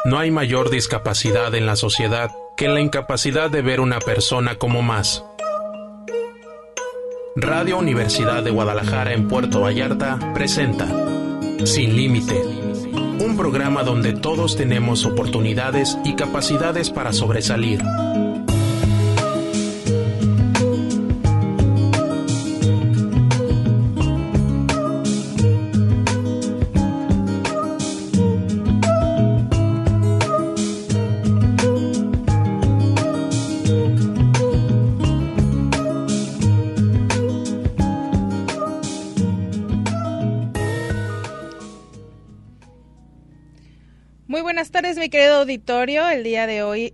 No hay mayor discapacidad en la sociedad que la incapacidad de ver una persona como más. Radio Universidad de Guadalajara en Puerto Vallarta presenta Sin Límite, un programa donde todos tenemos oportunidades y capacidades para sobresalir. Muy buenas tardes, mi querido auditorio. El día de hoy,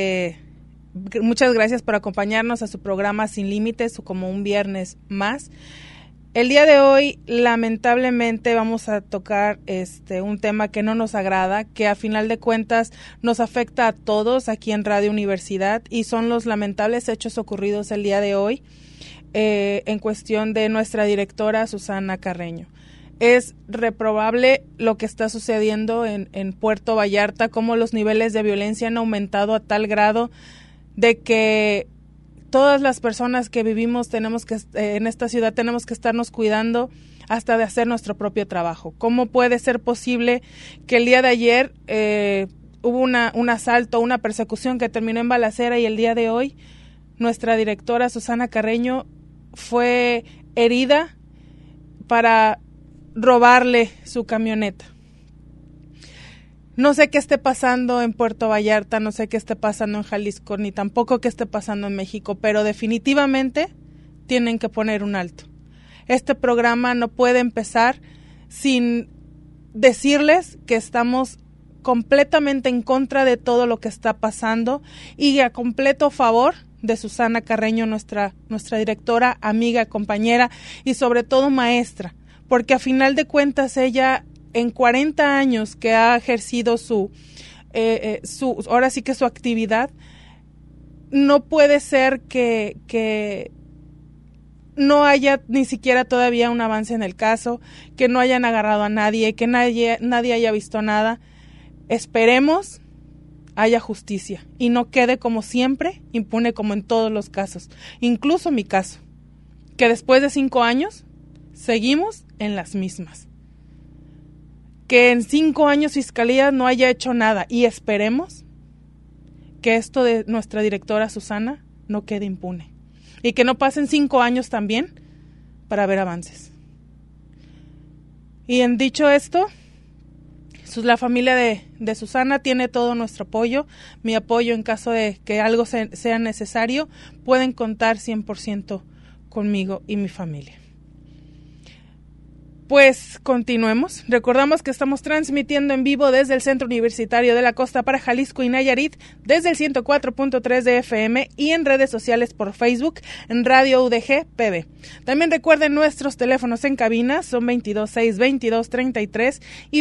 muchas gracias por acompañarnos a su programa Sin Límites, como un viernes más. El día de hoy, lamentablemente, vamos a tocar un tema que no nos agrada, que a final de cuentas nos afecta a todos aquí en Radio Universidad, y son los lamentables hechos ocurridos el día de hoy en cuestión de nuestra directora Susana Carreño. Es reprobable lo que está sucediendo en Puerto Vallarta, cómo los niveles de violencia han aumentado a tal grado de que todas las personas que vivimos en esta ciudad tenemos que estarnos cuidando hasta de hacer nuestro propio trabajo. ¿Cómo puede ser posible que el día de ayer hubo un asalto, una persecución que terminó en balacera, y el día de hoy nuestra directora Susana Carreño fue herida para robarle su camioneta? No sé qué esté pasando en Puerto Vallarta, no sé qué esté pasando en Jalisco, ni tampoco qué esté pasando en México, pero definitivamente tienen que poner un alto. Este programa no puede empezar sin decirles que estamos completamente en contra de todo lo que está pasando y a completo favor de Susana Carreño, nuestra directora, amiga, compañera y sobre todo maestra, porque a final de cuentas ella, en 40 años que ha ejercido ahora sí que su actividad, no puede ser que no haya ni siquiera todavía un avance en el caso, que no hayan agarrado a nadie, que nadie haya visto nada. Esperemos haya justicia y no quede como siempre, impune como en todos los casos, incluso mi caso, que después de 5 años seguimos en las mismas. Que en 5 años Fiscalía no haya hecho nada, y esperemos que esto de nuestra directora Susana no quede impune y que no pasen 5 años también para ver avances. Y en dicho esto, la familia de Susana tiene todo nuestro apoyo, mi apoyo en caso de que algo sea necesario. Pueden contar 100% conmigo y mi familia. Pues continuemos. Recordamos que estamos transmitiendo en vivo desde el Centro Universitario de la Costa para Jalisco y Nayarit, desde el 104.3 de FM y en redes sociales por Facebook, en Radio UDG PB. También recuerden nuestros teléfonos en cabina, son 226-2233 y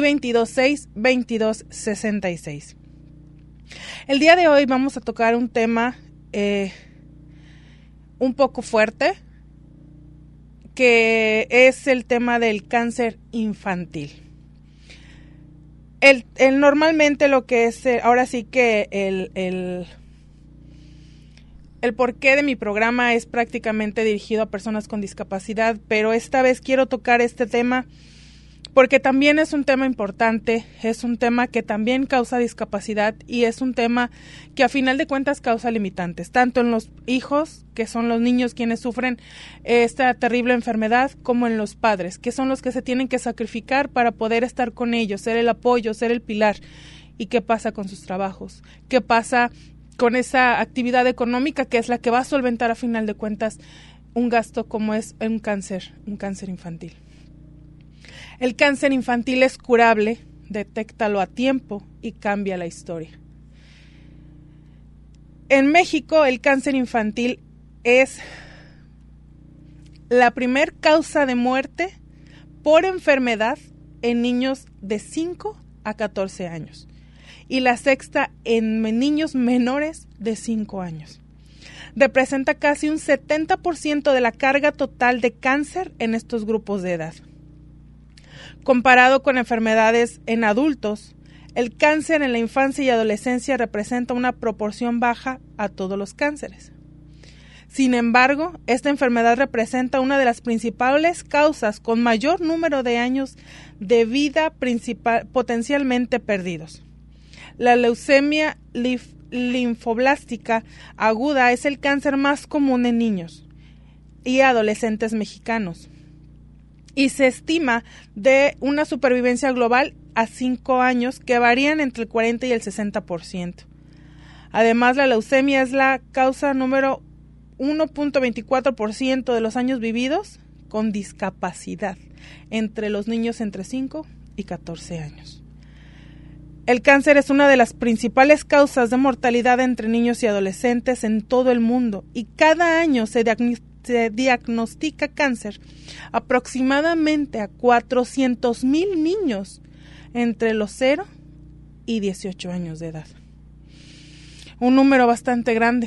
226-2266. El día de hoy vamos a tocar un tema un poco fuerte, que es el tema del cáncer infantil. Normalmente lo que es, ahora sí que el porqué de mi programa es prácticamente dirigido a personas con discapacidad, pero esta vez quiero tocar este tema porque también es un tema importante, es un tema que también causa discapacidad y es un tema que a final de cuentas causa limitantes, tanto en los hijos, que son los niños quienes sufren esta terrible enfermedad, como en los padres, que son los que se tienen que sacrificar para poder estar con ellos, ser el apoyo, ser el pilar. ¿Y qué pasa con sus trabajos? ¿Qué pasa con esa actividad económica que es la que va a solventar a final de cuentas un gasto como es un cáncer infantil? El cáncer infantil es curable, detéctalo a tiempo y cambia la historia. En México, el cáncer infantil es la primer causa de muerte por enfermedad en niños de 5 a 14 años y la sexta en niños menores de 5 años. Representa casi un 70% de la carga total de cáncer en estos grupos de edad. Comparado con enfermedades en adultos, El cáncer en la infancia y adolescencia representa una proporción baja a todos los cánceres. Sin embargo, esta enfermedad representa una de las principales causas con mayor número de años de vida potencialmente perdidos. La leucemia linfoblástica aguda es el cáncer más común en niños y adolescentes mexicanos y se estima de una supervivencia global a 5 años que varían entre el 40 y el 60%. Además, la leucemia es la causa número 1.24% de los años vividos con discapacidad entre los niños entre 5 y 14 años. El cáncer es una de las principales causas de mortalidad entre niños y adolescentes en todo el mundo y cada año se diagnostica cáncer aproximadamente a 400,000 niños entre los 0 y 18 años de edad. Un número bastante grande.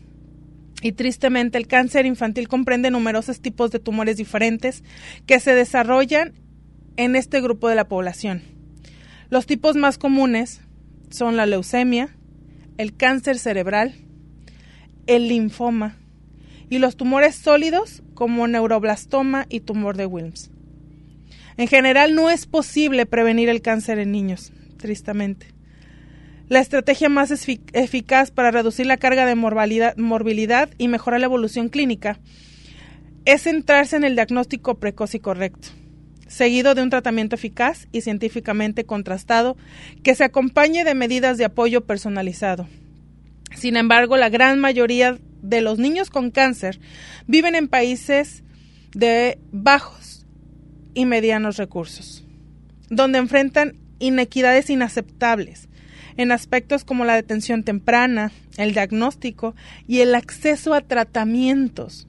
Y tristemente el cáncer infantil comprende numerosos tipos de tumores diferentes que se desarrollan en este grupo de la población. Los tipos más comunes son la leucemia, el cáncer cerebral, el linfoma y los tumores sólidos como neuroblastoma y tumor de Wilms. En general no es posible prevenir el cáncer en niños, tristemente. La estrategia más eficaz para reducir la carga de morbilidad y mejorar la evolución clínica es centrarse en el diagnóstico precoz y correcto, seguido de un tratamiento eficaz y científicamente contrastado que se acompañe de medidas de apoyo personalizado. Sin embargo, la gran mayoría de los niños con cáncer viven en países de bajos y medianos recursos, donde enfrentan inequidades inaceptables en aspectos como la detención temprana, el diagnóstico y el acceso a tratamientos.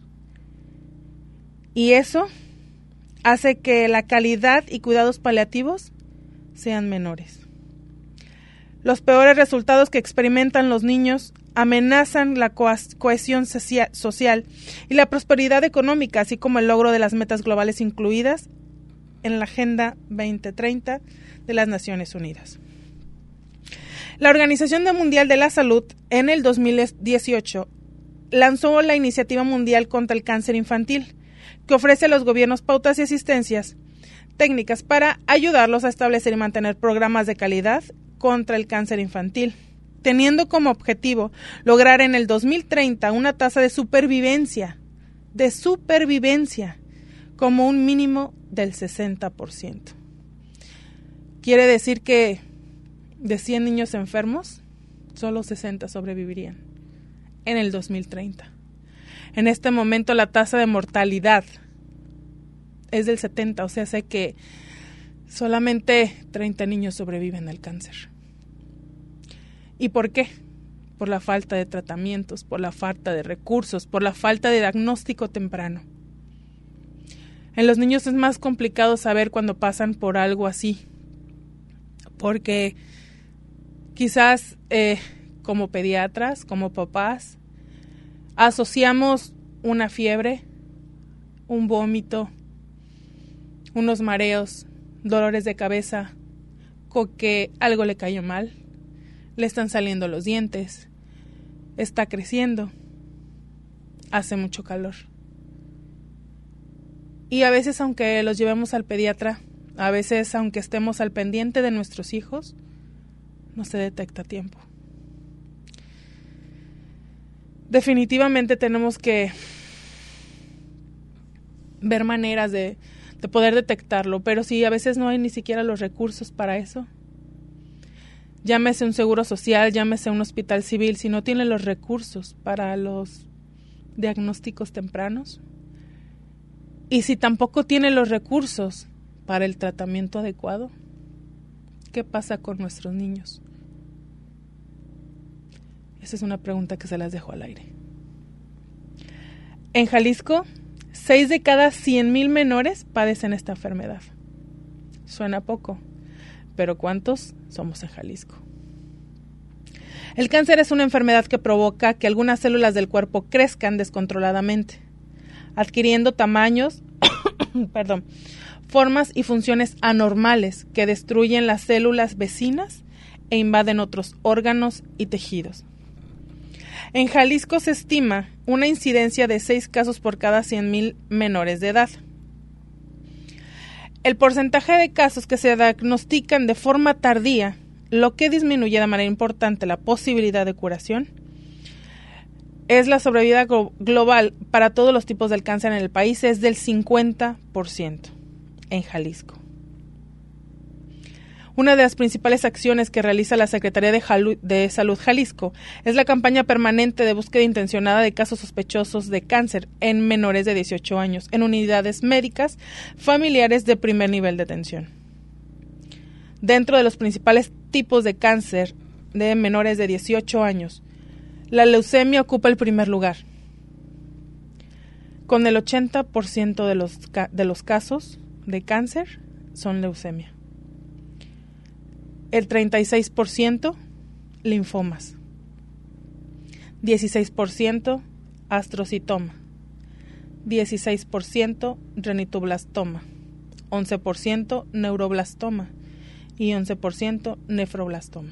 Y eso hace que la calidad y cuidados paliativos sean menores. Los peores resultados que experimentan los niños amenazan la cohesión social y la prosperidad económica, así como el logro de las metas globales incluidas en la Agenda 2030 de las Naciones Unidas. La Organización Mundial de la Salud en el 2018 lanzó la Iniciativa Mundial contra el Cáncer Infantil, que ofrece a los gobiernos pautas y asistencias técnicas para ayudarlos a establecer y mantener programas de calidad contra el cáncer infantil, teniendo como objetivo lograr en el 2030 una tasa de supervivencia como un mínimo del 60%. Quiere decir que de 100 niños enfermos, solo 60 sobrevivirían en el 2030. En este momento la tasa de mortalidad es del 70%, o sea, sé que solamente 30 niños sobreviven al cáncer. ¿Y por qué? Por la falta de tratamientos, por la falta de recursos, por la falta de diagnóstico temprano. En los niños es más complicado saber cuando pasan por algo así, porque quizás como pediatras, como papás, asociamos una fiebre, un vómito, unos mareos, dolores de cabeza, con que algo le cayó mal, le están saliendo los dientes, está creciendo, hace mucho calor. Y a veces, aunque los llevemos al pediatra, a veces, aunque estemos al pendiente de nuestros hijos, no se detecta a tiempo. Definitivamente tenemos que ver maneras de poder detectarlo, pero si a veces no hay ni siquiera los recursos para eso, llámese un seguro social, llámese un hospital civil, si no tiene los recursos para los diagnósticos tempranos, y si tampoco tiene los recursos para el tratamiento adecuado, ¿qué pasa con nuestros niños? Esa es una pregunta que se las dejo al aire. En Jalisco, 6 de cada 100,000 menores padecen esta enfermedad. Suena poco, pero ¿cuántos somos en Jalisco? El cáncer es una enfermedad que provoca que algunas células del cuerpo crezcan descontroladamente, adquiriendo tamaños, formas y funciones anormales que destruyen las células vecinas e invaden otros órganos y tejidos. En Jalisco se estima una incidencia de 6 casos por cada 100,000 menores de edad. El porcentaje de casos que se diagnostican de forma tardía, lo que disminuye de manera importante la posibilidad de curación, es la sobrevida global para todos los tipos del cáncer en el país, es del 50% en Jalisco. Una de las principales acciones que realiza la Secretaría de Salud Jalisco es la campaña permanente de búsqueda intencionada de casos sospechosos de cáncer en menores de 18 años en unidades médicas familiares de primer nivel de atención. Dentro de los principales tipos de cáncer de menores de 18 años, la leucemia ocupa el primer lugar, con el 80% de los casos de cáncer son leucemia. El 36% linfomas, 16% astrocitoma, 16% renitoblastoma, 11% neuroblastoma y 11% nefroblastoma.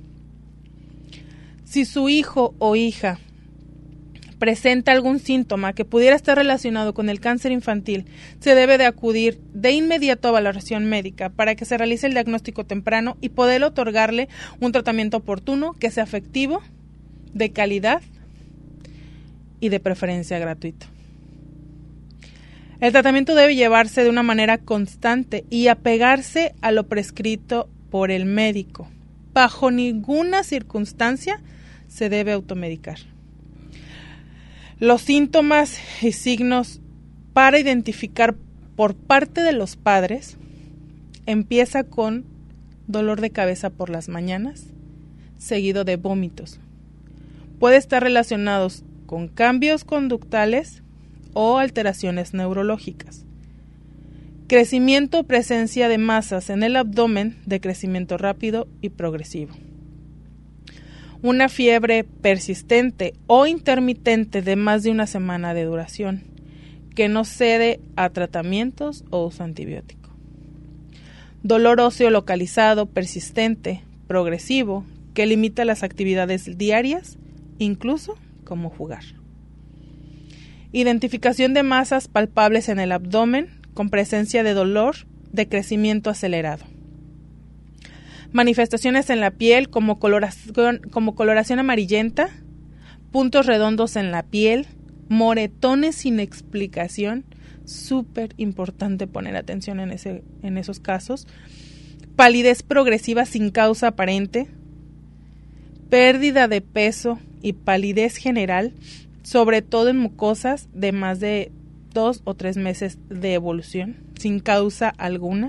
Si su hijo o hija presenta algún síntoma que pudiera estar relacionado con el cáncer infantil, se debe de acudir de inmediato a valoración médica para que se realice el diagnóstico temprano y poder otorgarle un tratamiento oportuno que sea efectivo, de calidad y de preferencia gratuito. El tratamiento debe llevarse de una manera constante y apegarse a lo prescrito por el médico. Bajo ninguna circunstancia se debe automedicar. Los síntomas y signos para identificar por parte de los padres empieza con dolor de cabeza por las mañanas, seguido de vómitos. Puede estar relacionados con cambios conductuales o alteraciones neurológicas. Crecimiento o presencia de masas en el abdomen de crecimiento rápido y progresivo. Una fiebre persistente o intermitente de más de una semana de duración, que no cede a tratamientos o uso antibiótico. Dolor óseo localizado, persistente, progresivo, que limita las actividades diarias, incluso como jugar. Identificación de masas palpables en el abdomen con presencia de dolor de crecimiento acelerado. Manifestaciones en la piel como coloración amarillenta, puntos redondos en la piel, moretones sin explicación, súper importante poner atención en esos casos, palidez progresiva sin causa aparente, pérdida de peso y palidez general, sobre todo en mucosas de más de 2 o 3 meses de evolución, sin causa alguna.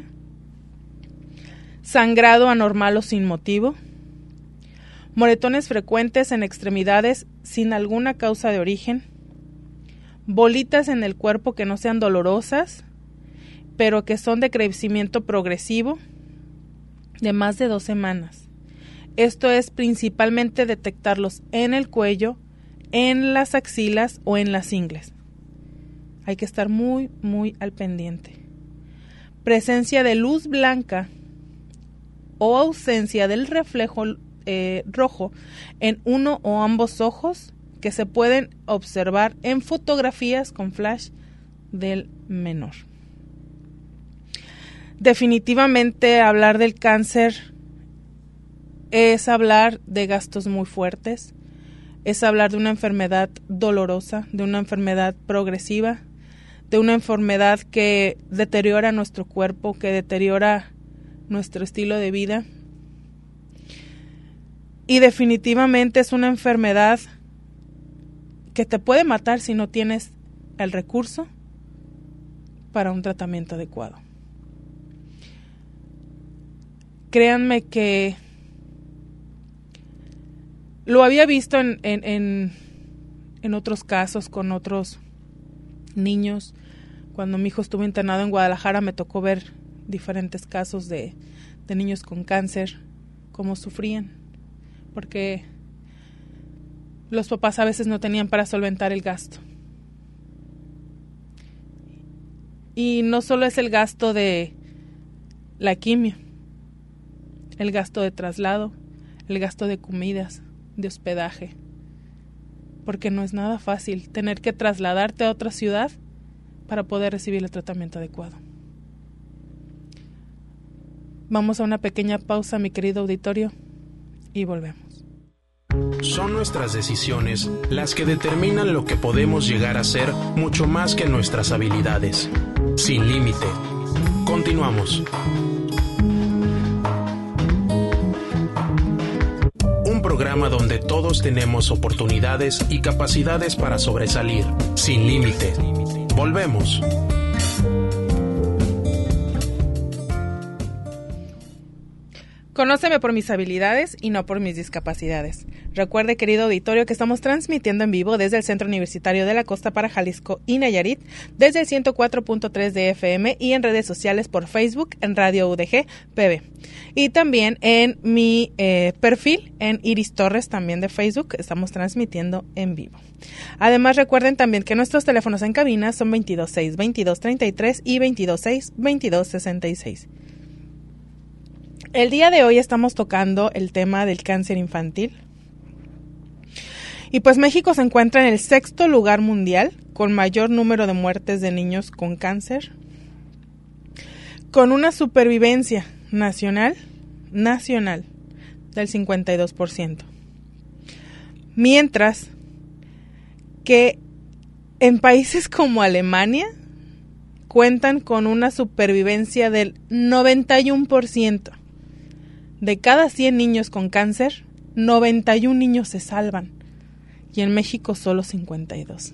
Sangrado anormal o sin motivo. Moretones frecuentes en extremidades sin alguna causa de origen. Bolitas en el cuerpo que no sean dolorosas, pero que son de crecimiento progresivo de más de 2 semanas. Esto es principalmente detectarlos en el cuello, en las axilas o en las ingles. Hay que estar muy, muy al pendiente. Presencia de luz blanca o ausencia del reflejo rojo en uno o ambos ojos que se pueden observar en fotografías con flash del menor. Definitivamente hablar del cáncer es hablar de gastos muy fuertes, es hablar de una enfermedad dolorosa, de una enfermedad progresiva, de una enfermedad que deteriora nuestro cuerpo, que deteriora nuestro estilo de vida. Y definitivamente es una enfermedad que te puede matar si no tienes el recurso para un tratamiento adecuado. Créanme que lo había visto en otros casos con otros niños. Cuando mi hijo estuvo internado en Guadalajara me tocó ver diferentes casos de niños con cáncer, cómo sufrían, porque los papás a veces no tenían para solventar el gasto. Y no solo es el gasto de la quimio, el gasto de traslado, el gasto de comidas, de hospedaje, porque no es nada fácil tener que trasladarte a otra ciudad para poder recibir el tratamiento adecuado. Vamos a una pequeña pausa, mi querido auditorio, y volvemos. Son nuestras decisiones las que determinan lo que podemos llegar a ser mucho más que nuestras habilidades. Sin límite. Continuamos. Un programa donde todos tenemos oportunidades y capacidades para sobresalir. Sin límite. Volvemos. Conóceme por mis habilidades y no por mis discapacidades. Recuerde, querido auditorio, que estamos transmitiendo en vivo desde el Centro Universitario de la Costa para Jalisco y Nayarit, desde el 104.3 de FM y en redes sociales por Facebook en Radio UDG PB. Y también en mi perfil en Iris Torres, también de Facebook, estamos transmitiendo en vivo. Además, recuerden también que nuestros teléfonos en cabina son 226-2233 y 226-2266. El día de hoy estamos tocando el tema del cáncer infantil. Y pues México se encuentra en el 6º lugar mundial con mayor número de muertes de niños con cáncer, con una supervivencia nacional del 52%. Mientras que en países como Alemania cuentan con una supervivencia del 91%. De cada 100 niños con cáncer, 91 niños se salvan. Y en México solo 52.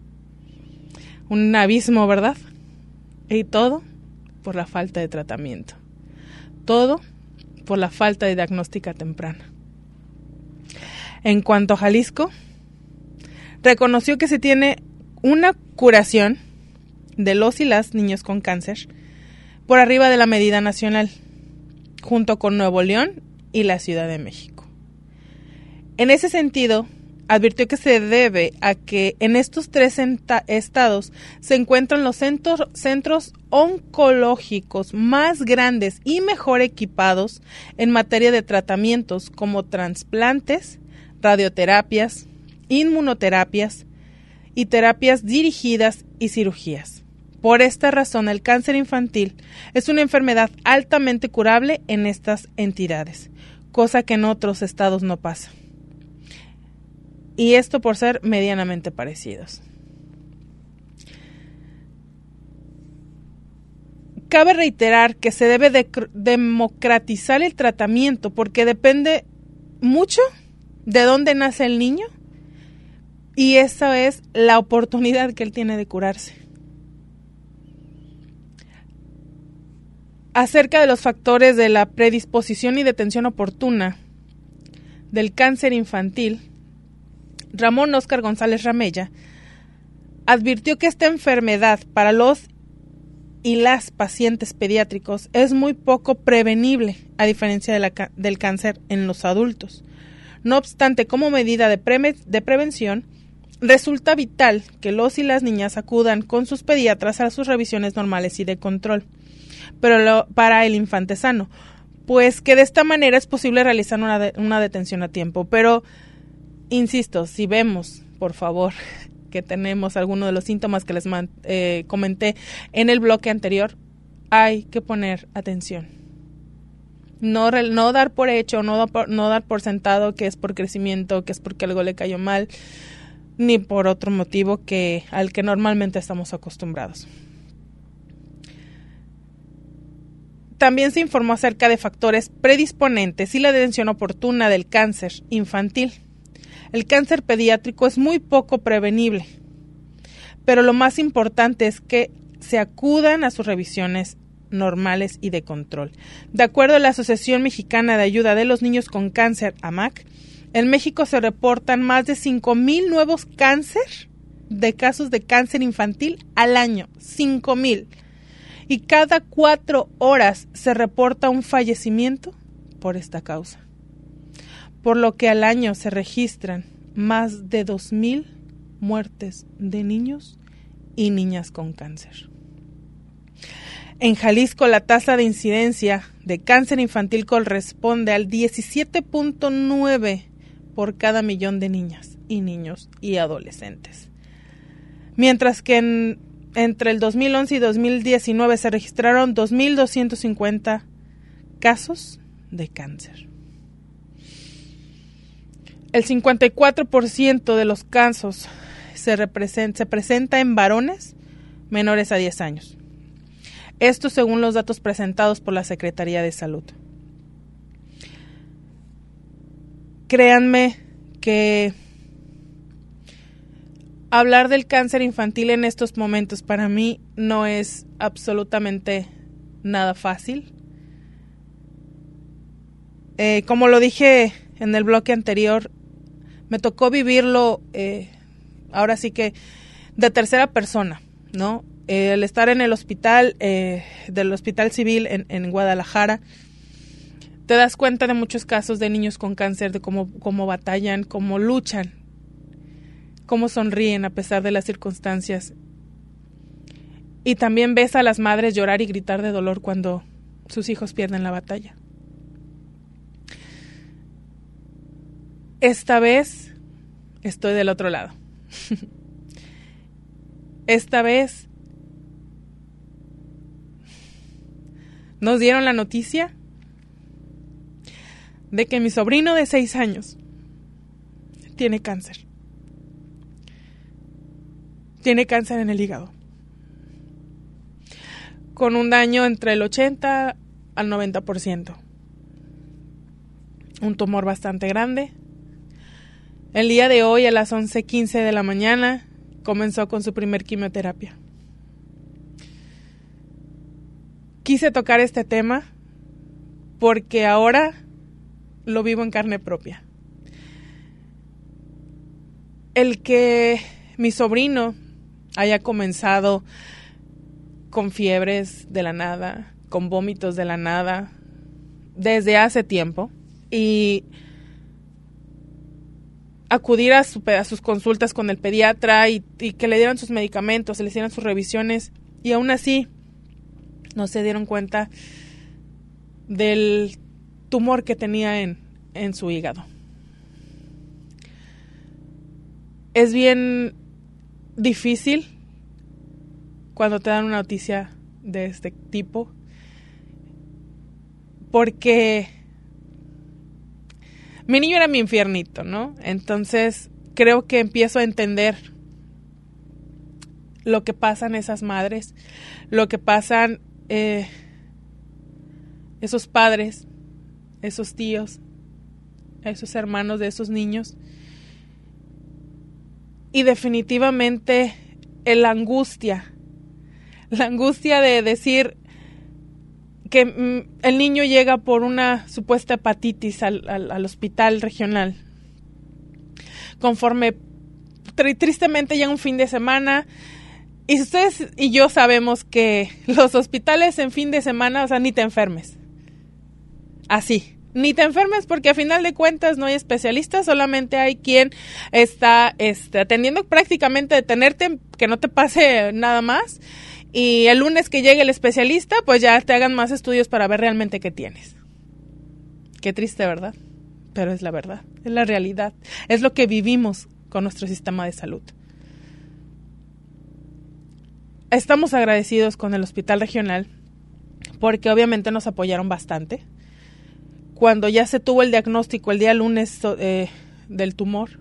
Un abismo, ¿verdad? Y todo por la falta de tratamiento. Todo por la falta de diagnóstica temprana. En cuanto a Jalisco, reconoció que se tiene una curación de los y las niños con cáncer por arriba de la medida nacional, junto con Nuevo León y la Ciudad de México. En ese sentido, advirtió que se debe a que en estos 3 estados se encuentran los centros oncológicos más grandes y mejor equipados en materia de tratamientos como trasplantes, radioterapias, inmunoterapias y terapias dirigidas y cirugías. Por esta razón, el cáncer infantil es una enfermedad altamente curable en estas entidades, cosa que en otros estados no pasa. Y esto por ser medianamente parecidos. Cabe reiterar que se debe democratizar el tratamiento porque depende mucho de dónde nace el niño y esa es la oportunidad que él tiene de curarse. Acerca de los factores de la predisposición y detención oportuna del cáncer infantil, Ramón Óscar González Ramella advirtió que esta enfermedad para los y las pacientes pediátricos es muy poco prevenible, a diferencia del cáncer en los adultos. No obstante, como medida de prevención, resulta vital que los y las niñas acudan con sus pediatras a sus revisiones normales y de control, pero para el infante sano, pues que de esta manera es posible realizar una detención a tiempo. Pero, insisto, si vemos, por favor, que tenemos alguno de los síntomas que les comenté en el bloque anterior, hay que poner atención. No dar por hecho, no dar por sentado que es por crecimiento, que es porque algo le cayó mal, ni por otro motivo al que normalmente estamos acostumbrados. También se informó acerca de factores predisponentes y la detención oportuna del cáncer infantil. El cáncer pediátrico es muy poco prevenible, pero lo más importante es que se acudan a sus revisiones normales y de control. De acuerdo a la Asociación Mexicana de Ayuda de los Niños con Cáncer, AMAC, en México se reportan más de 5,000 nuevos casos de cáncer infantil al año. 5,000. Y cada 4 horas se reporta un fallecimiento por esta causa. Por lo que al año se registran más de 2,000 muertes de niños y niñas con cáncer. En Jalisco la tasa de incidencia de cáncer infantil corresponde al 17.9 por cada millón de niñas y niños y adolescentes. Mientras que entre el 2011 y 2019 se registraron 2.250 casos de cáncer. El 54% de los casos se presenta en varones menores a 10 años. Esto según los datos presentados por la Secretaría de Salud. Créanme que hablar del cáncer infantil en estos momentos para mí no es absolutamente nada fácil. Como lo dije en el bloque anterior, me tocó vivirlo ahora sí que de tercera persona, ¿no? El estar en el hospital, del Hospital Civil en Guadalajara, te das cuenta de muchos casos de niños con cáncer, de cómo batallan, cómo luchan, cómo sonríen a pesar de las circunstancias. Y también ves a las madres llorar y gritar de dolor cuando sus hijos pierden la batalla. Esta vez estoy del otro lado. Esta vez nos dieron la noticia de que mi sobrino de 6 años tiene cáncer. Tiene cáncer en el hígado, con un daño entre el 80 al 90%. Un tumor bastante grande. El día de hoy, a las 11:15 de la mañana, comenzó con su primer quimioterapia. Quise tocar este tema porque ahora lo vivo en carne propia. El que mi sobrino haya comenzado con fiebres de la nada, con vómitos de la nada, desde hace tiempo, y acudir a sus consultas con el pediatra y que le dieran sus medicamentos, se le hicieran sus revisiones, y aún así no se dieron cuenta del tumor que tenía en su hígado. Es bien difícil cuando te dan una noticia de este tipo, porque mi niño era mi infiernito, ¿no? Entonces creo que empiezo a entender lo que pasan esas madres, lo que pasan esos padres, esos tíos, esos hermanos de esos niños. Y definitivamente la angustia de decir que el niño llega por una supuesta hepatitis al hospital regional. Conforme tristemente llega un fin de semana, y ustedes y yo sabemos que los hospitales en fin de semana, o sea, ni te enfermes. Así. Ni te enfermes porque a final de cuentas no hay especialistas, solamente hay quien está atendiendo prácticamente de tenerte, que no te pase nada más, y el lunes que llegue el especialista, pues ya te hagan más estudios para ver realmente qué tienes. Qué triste, ¿verdad? Pero es la verdad, es la realidad, es lo que vivimos con nuestro sistema de salud. Estamos agradecidos con el hospital regional porque obviamente nos apoyaron bastante. Cuando ya se tuvo el diagnóstico el día lunes del tumor,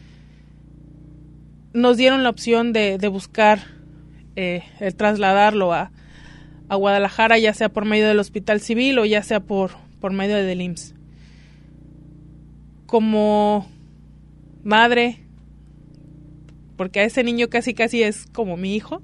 nos dieron la opción de buscar el trasladarlo a Guadalajara, ya sea por medio del Hospital Civil o ya sea por medio del IMSS. Como madre, porque a ese niño casi es como mi hijo,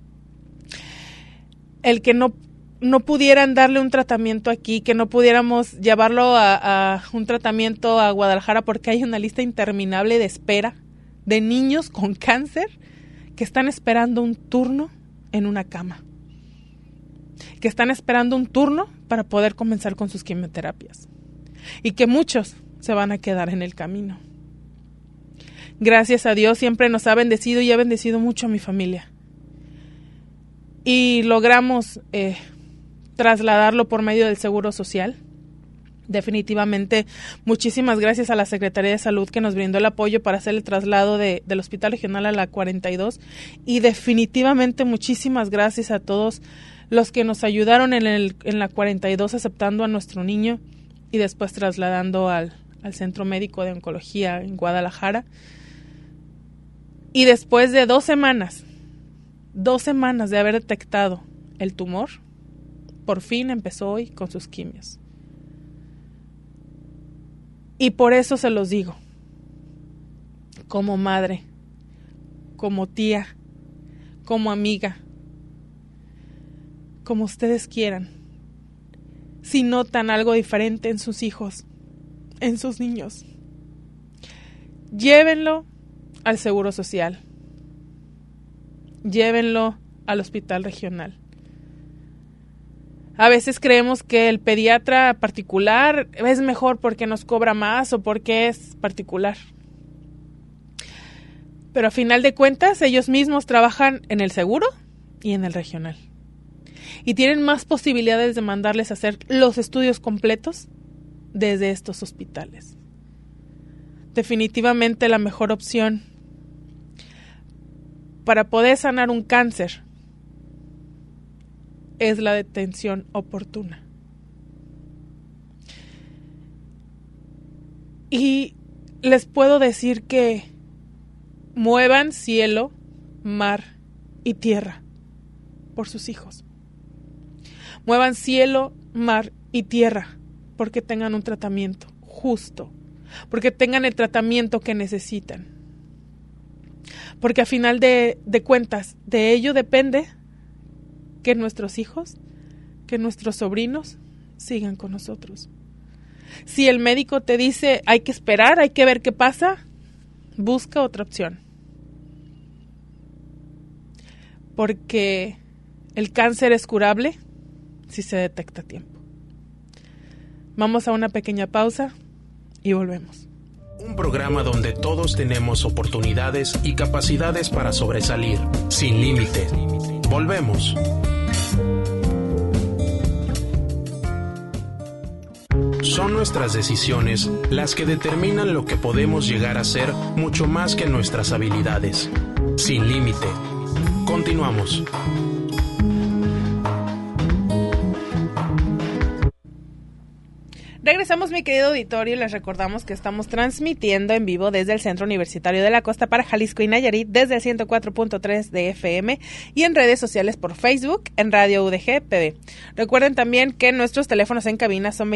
el que no pudieran darle un tratamiento aquí, que no pudiéramos llevarlo a un tratamiento a Guadalajara porque hay una lista interminable de espera de niños con cáncer que están esperando un turno en una cama, que están esperando un turno para poder comenzar con sus quimioterapias, y que muchos se van a quedar en el camino. Gracias a Dios siempre nos ha bendecido y ha bendecido mucho a mi familia. Y logramos trasladarlo por medio del Seguro Social. Definitivamente, muchísimas gracias a la Secretaría de Salud que nos brindó el apoyo para hacer el traslado del Hospital Regional a la 42, y definitivamente muchísimas gracias a todos los que nos ayudaron en la 42 aceptando a nuestro niño y después trasladando al Centro Médico de Oncología en Guadalajara. Y después de 2 semanas de haber detectado el tumor, por fin empezó hoy con sus quimios. Y por eso se los digo, como madre, como tía, como amiga, como ustedes quieran, si notan algo diferente en sus hijos, en sus niños, llévenlo al Seguro Social, llévenlo al Hospital Regional. A veces creemos que el pediatra particular es mejor porque nos cobra más o porque es particular. Pero a final de cuentas, ellos mismos trabajan en el seguro y en el regional. Y tienen más posibilidades de mandarles a hacer los estudios completos desde estos hospitales. Definitivamente la mejor opción para poder sanar un cáncer es la detención oportuna. Y les puedo decir que muevan cielo, mar y tierra por sus hijos. Muevan cielo, mar y tierra porque tengan un tratamiento justo, porque tengan el tratamiento que necesitan. Porque a final de cuentas, de ello depende que nuestros hijos, que nuestros sobrinos sigan con nosotros. Si el médico te dice hay que esperar, hay que ver qué pasa, busca otra opción. Porque el cáncer es curable si se detecta a tiempo. Vamos a una pequeña pausa y volvemos. Un programa donde todos tenemos oportunidades y capacidades para sobresalir, sin límites. Volvemos. Son nuestras decisiones las que determinan lo que podemos llegar a ser mucho más que nuestras habilidades. Sin límite. Continuamos. Regresamos, mi querido auditorio, y les recordamos que estamos transmitiendo en vivo desde el Centro Universitario de la Costa para Jalisco y Nayarit, desde el 104.3 de FM y en redes sociales por Facebook, en Radio UDG TV. Recuerden también que nuestros teléfonos en cabina son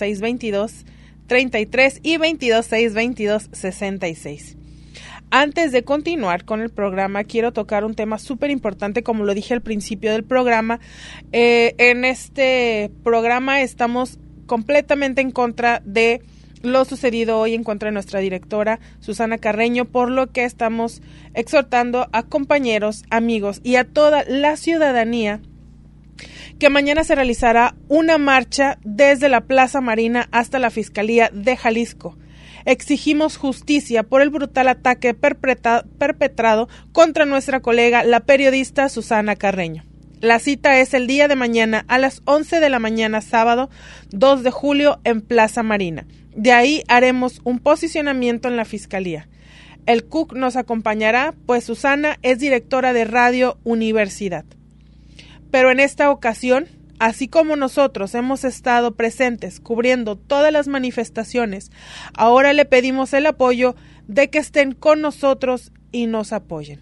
2262233 y 2262266. Antes de continuar con el programa, quiero tocar un tema súper importante, como lo dije al principio del programa. En este programa estamos completamente en contra de lo sucedido hoy, en contra de nuestra directora Susana Carreño, por lo que estamos exhortando a compañeros, amigos y a toda la ciudadanía que mañana se realizará una marcha desde la Plaza Marina hasta la Fiscalía de Jalisco. Exigimos justicia por el brutal ataque perpetrado contra nuestra colega, la periodista Susana Carreño. La cita es el día de mañana a las 11 de la mañana, sábado 2 de julio, en Plaza Marina. De ahí haremos un posicionamiento en la Fiscalía. El CUC nos acompañará, pues Susana es directora de Radio Universidad. Pero en esta ocasión, así como nosotros hemos estado presentes cubriendo todas las manifestaciones, ahora le pedimos el apoyo de que estén con nosotros y nos apoyen.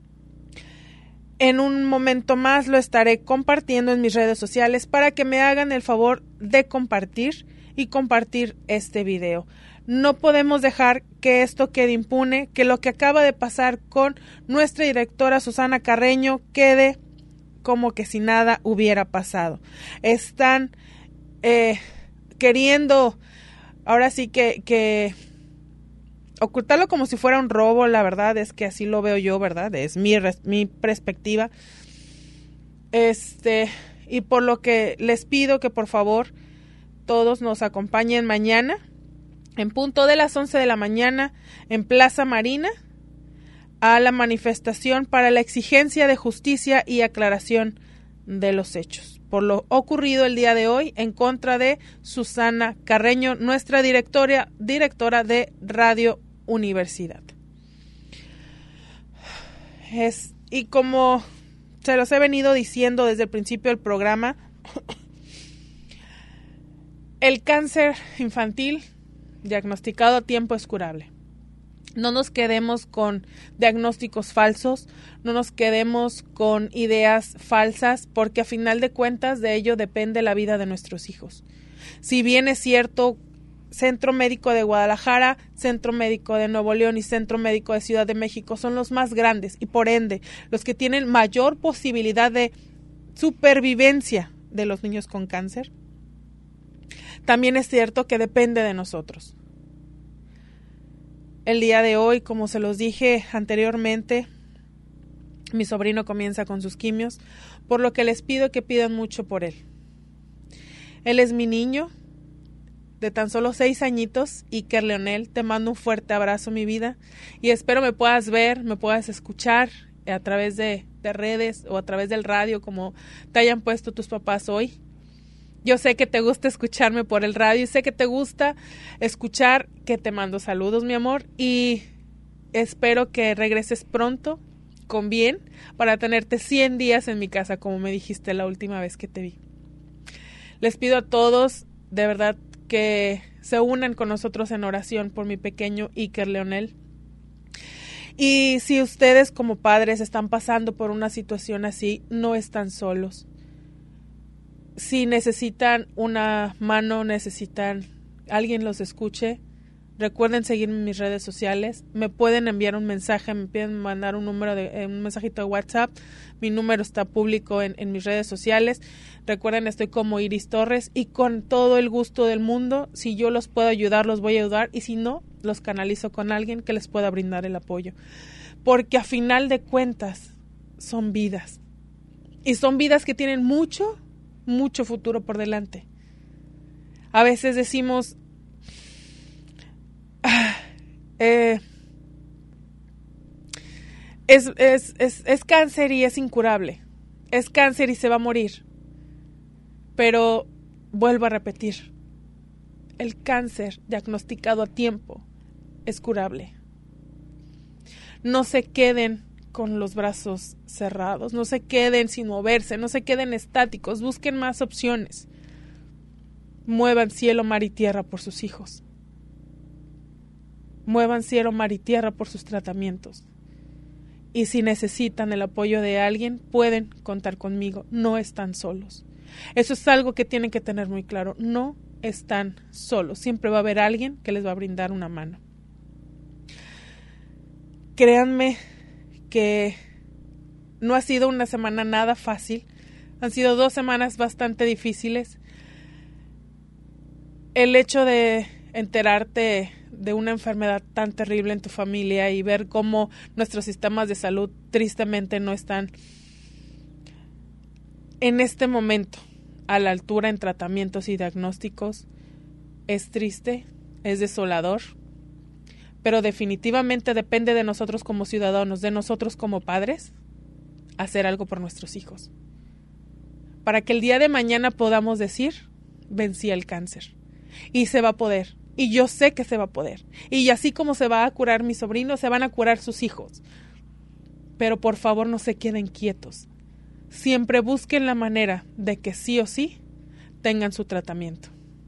En un momento más lo estaré compartiendo en mis redes sociales para que me hagan el favor de compartir este video. No podemos dejar que esto quede impune, que lo que acaba de pasar con nuestra directora Susana Carreño quede como que si nada hubiera pasado. Están queriendo, ahora sí que ocultarlo como si fuera un robo. La verdad es que así lo veo yo, ¿verdad? Es mi perspectiva. Y por lo que les pido que por favor todos nos acompañen mañana en punto de las 11 de la mañana en Plaza Marina a la manifestación para la exigencia de justicia y aclaración de los hechos. por lo ocurrido el día de hoy en contra de Susana Carreño, nuestra directora de Radio Universidad. Y como se los he venido diciendo desde el principio del programa, el cáncer infantil diagnosticado a tiempo es curable. No nos quedemos con diagnósticos falsos, no nos quedemos con ideas falsas, porque a final de cuentas de ello depende la vida de nuestros hijos. Si bien es cierto, Centro Médico de Guadalajara, Centro Médico de Nuevo León y Centro Médico de Ciudad de México son los más grandes y por ende los que tienen mayor posibilidad de supervivencia de los niños con cáncer, también es cierto que depende de nosotros. El día de hoy, como se los dije anteriormente, mi sobrino comienza con sus quimios, por lo que les pido que pidan mucho por él. Él es mi niño, de tan solo 6 añitos, Iker Leonel. Te mando un fuerte abrazo, mi vida, y espero me puedas ver, me puedas escuchar a través de redes o a través del radio, como te hayan puesto tus papás hoy. Yo sé que te gusta escucharme por el radio y sé que te gusta escuchar que te mando saludos, mi amor, y espero que regreses pronto, con bien, para tenerte 100 días en mi casa, como me dijiste la última vez que te vi. Les pido a todos, de verdad, que se unan con nosotros en oración por mi pequeño Iker Leonel. Y si ustedes como padres están pasando por una situación así, no están solos. Si necesitan una mano, necesitan alguien los escuche, recuerden seguirme en mis redes sociales. Me pueden enviar un mensaje, me pueden mandar un mensajito de WhatsApp. Mi número está público en mis redes sociales. Recuerden, estoy como Iris Torres y con todo el gusto del mundo, si yo los puedo ayudar, los voy a ayudar, y si no, los canalizo con alguien que les pueda brindar el apoyo. Porque a final de cuentas son vidas. Y son vidas que tienen mucho futuro por delante. A veces decimos, es cáncer y es incurable. Es cáncer y se va a morir. Pero vuelvo a repetir, el cáncer diagnosticado a tiempo es curable. No se queden con los brazos cerrados, no se queden sin moverse, no se queden estáticos, busquen más opciones. Muevan cielo, mar y tierra por sus hijos. Muevan cielo, mar y tierra por sus tratamientos. Y si necesitan el apoyo de alguien, pueden contar conmigo, no están solos. Eso es algo que tienen que tener muy claro, no están solos, siempre va a haber alguien que les va a brindar una mano. Créanme que no ha sido una semana nada fácil, han sido 2 semanas bastante difíciles. El hecho de enterarte de una enfermedad tan terrible en tu familia y ver cómo nuestros sistemas de salud tristemente no están en este momento a la altura en tratamientos y diagnósticos es triste, es desolador, pero definitivamente depende de nosotros como ciudadanos, de nosotros como padres, hacer algo por nuestros hijos, para que el día de mañana podamos decir, vencí el cáncer, y se va a poder, y yo sé que se va a poder, y así como se va a curar mi sobrino, se van a curar sus hijos, pero por favor no se queden quietos, siempre busquen la manera de que sí o sí tengan su tratamiento.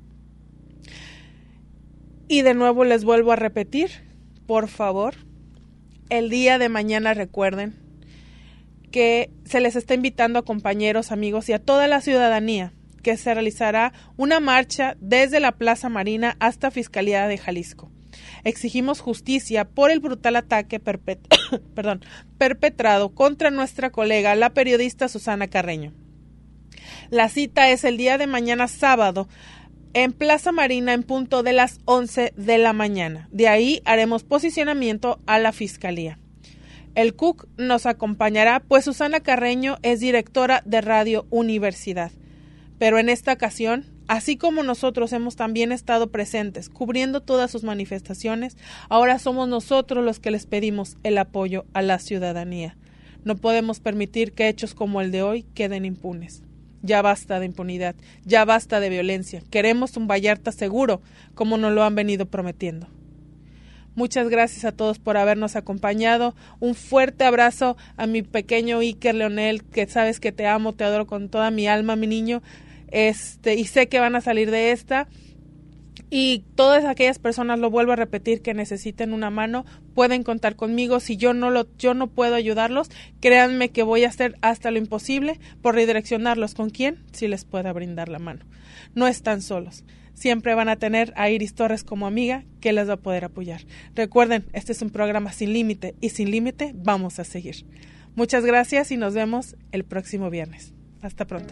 Y de nuevo les vuelvo a repetir, por favor, el día de mañana recuerden que se les está invitando a compañeros, amigos y a toda la ciudadanía que se realizará una marcha desde la Plaza Marina hasta Fiscalía de Jalisco. Exigimos justicia por el brutal ataque perpetrado contra nuestra colega, la periodista Susana Carreño. La cita es el día de mañana sábado en Plaza Marina en punto de las 11 de la mañana. De ahí haremos posicionamiento a la Fiscalía. El CUC nos acompañará, pues Susana Carreño es directora de Radio Universidad. Pero en esta ocasión, así como nosotros hemos también estado presentes, cubriendo todas sus manifestaciones, ahora somos nosotros los que les pedimos el apoyo a la ciudadanía. No podemos permitir que hechos como el de hoy queden impunes. Ya basta de impunidad, ya basta de violencia. Queremos un Vallarta seguro, como nos lo han venido prometiendo. Muchas gracias a todos por habernos acompañado. Un fuerte abrazo a mi pequeño Iker Leonel, que sabes que te amo, te adoro con toda mi alma, mi niño. Y sé que van a salir de esta. Y todas aquellas personas, lo vuelvo a repetir, que necesiten una mano, pueden contar conmigo. Si yo no puedo ayudarlos, créanme que voy a hacer hasta lo imposible por redireccionarlos con quien sí les pueda brindar la mano. No están solos. Siempre van a tener a Iris Torres como amiga que les va a poder apoyar. Recuerden, este es un programa sin límite y sin límite vamos a seguir. Muchas gracias y nos vemos el próximo viernes. Hasta pronto.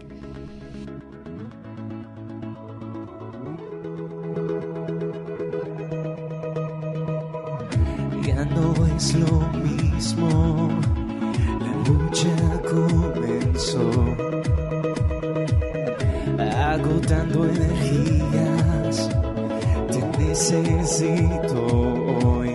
Ya no es lo mismo, la lucha comenzó, agotando energías, te necesito hoy.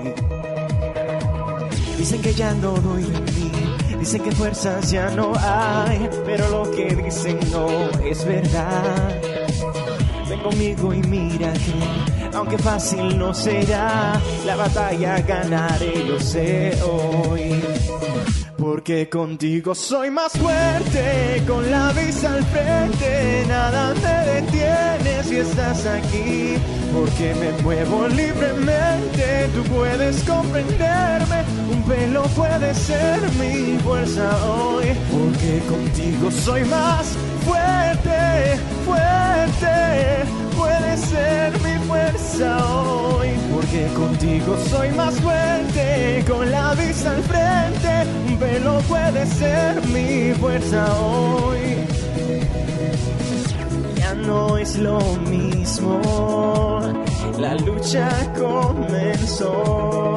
Dicen que ya no doy de mí, dicen que fuerzas ya no hay, pero lo que dicen no es verdad. Ven conmigo y mira que, aunque fácil no será, la batalla ganaré, lo sé hoy. Porque contigo soy más fuerte, con la vista al frente, nada me detiene si estás aquí. Porque me muevo libremente, tú puedes comprenderme, un pelo puede ser mi fuerza hoy. Porque contigo soy más fuerte, fuerte, puede ser mi fuerza hoy. Porque contigo soy más fuerte, con la vista al frente, un pelo puede ser mi fuerza hoy. Ya no es lo mismo, la lucha comenzó,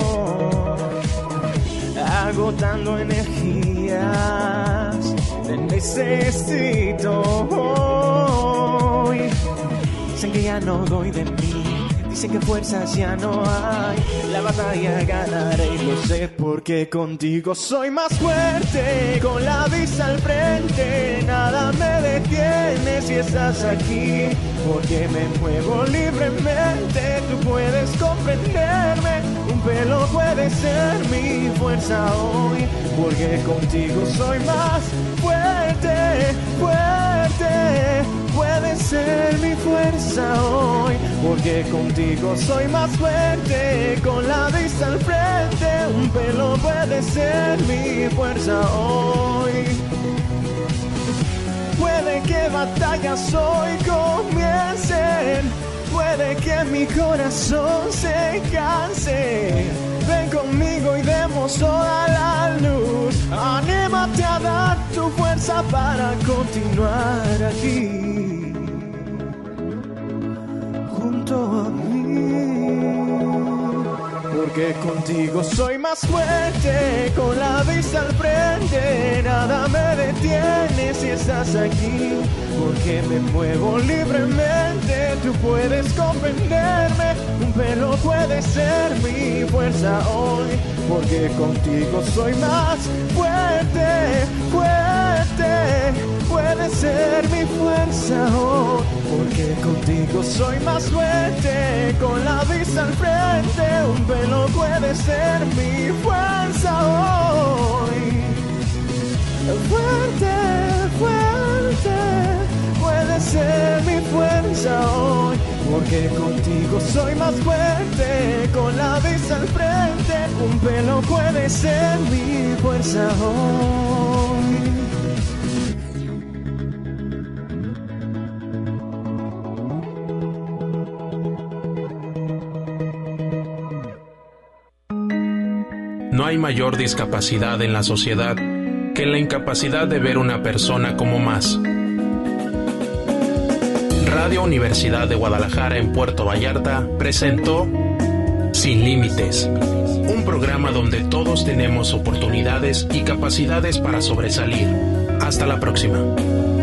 agotando energías, te necesito hoy. Dicen que ya no doy de mí, dicen que fuerzas ya no hay, la batalla ganaré y lo sé. Porque contigo soy más fuerte, con la vista al frente, nada me detiene si estás aquí. Porque me muevo libremente, tú puedes comprenderme, un pelo puede ser mi fuerza hoy. Porque contigo soy más fuerte, fuerte, puede ser mi fuerza hoy. Porque contigo soy más fuerte, con la vista al frente, un pelo puede ser mi fuerza hoy. Puede que batallas hoy comiencen, puede que mi corazón se canse. Ven conmigo y demos toda la luz, anímate a dar tu fuerza para continuar aquí, junto a mí. Porque contigo soy más fuerte, con la vista al frente, nada me detiene si estás aquí. Porque me muevo libremente, tú puedes comprenderme, un pelo puede ser mi fuerza hoy. Porque contigo soy más fuerte, fuerte, puede ser mi fuerza hoy. Porque contigo soy más fuerte, con la vista al frente, un pelo puede ser mi fuerza hoy. Fuerte, fuerte, puede ser mi fuerza hoy. Porque contigo soy más fuerte, con la vista al frente, un pelo puede ser mi fuerza hoy. No hay mayor discapacidad en la sociedad que la incapacidad de ver una persona como más. Radio Universidad de Guadalajara en Puerto Vallarta presentó Sin Límites, un programa donde todos tenemos oportunidades y capacidades para sobresalir. Hasta la próxima.